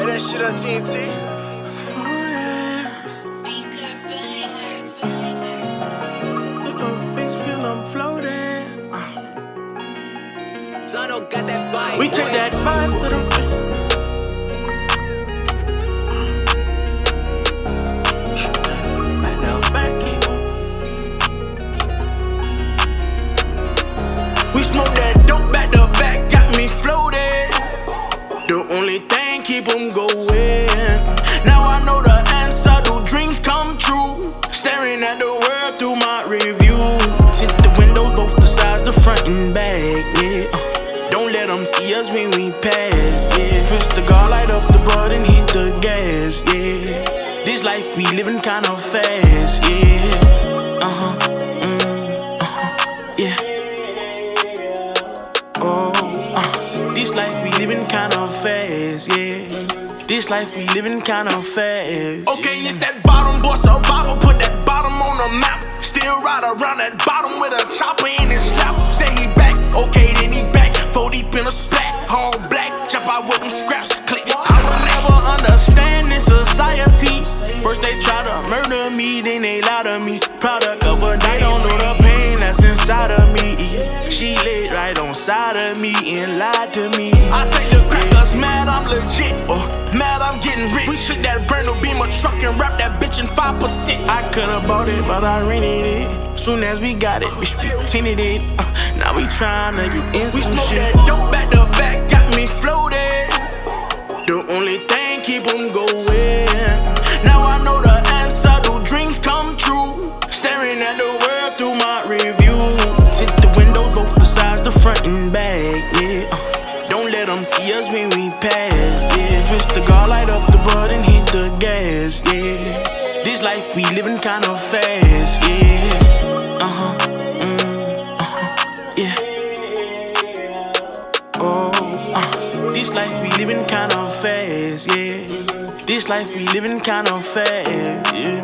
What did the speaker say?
that shit up, TNT. Zano got that vibe. We take that vibe to the We smoke that dope back to back, got me floated. The only thing keep them going. Now I know the answer, do dreams come true? Staring at the world through my review. Tint the windows, both the sides, the front and back, yeah. Don't let them see us when we pass, yeah. Twist the guard, light up the button, hit the gas, yeah. This life we living kinda fast, yeah. Yeah. This life we living kinda fast, yeah. This life we living kinda fast. Okay, it's that bottom boy survivor, put that bottom on the map. Still ride around that bottom with a chopper in his lap. Say he back, okay then he back. 4 deep in a splat, all black, jump out with them scraps, click. I will never understand this society. First they try to murder me, then they lie to me. Product of a they don't know the pain that's inside of me. She lit right on side of me and lied to me. I take the crackers, mad I'm legit, mad I'm getting rich. We took that brand new Beamer truck and wrapped that bitch in 5%. I could've bought it, but I rented it. Soon as we got it, bitch, we tinted it. Now we tryna get in some shit. We smoke that dope back to back, got me floated. The only thing keep them going. Now I know the answer, do dreams come true? Staring at the world through my review. Tint the windows, both the sides, the front and back, yeah. Don't let them see us when we pass, yeah. Twist the guard, light up the button, hit the gas, yeah. This life we living kinda fast, yeah. Yeah. This life we living kinda fast, yeah. This life we living kinda fast, yeah.